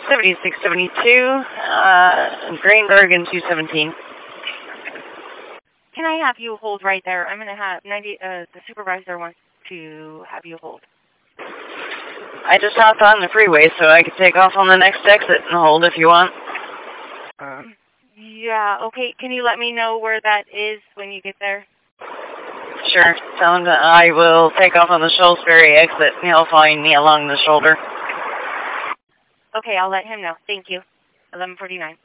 7672, Greenberg and 217. Can I have you hold right there? I'm going to have the supervisor wants to have you hold. I just hopped on the freeway, so I could take off on the next exit and hold if you want. Yeah, okay. Can you let me know where that is when you get there? Sure. Tell him that I will take off on the Shoals Ferry exit, and he'll find me along the shoulder. Okay, I'll let him know. Thank you. 11:49.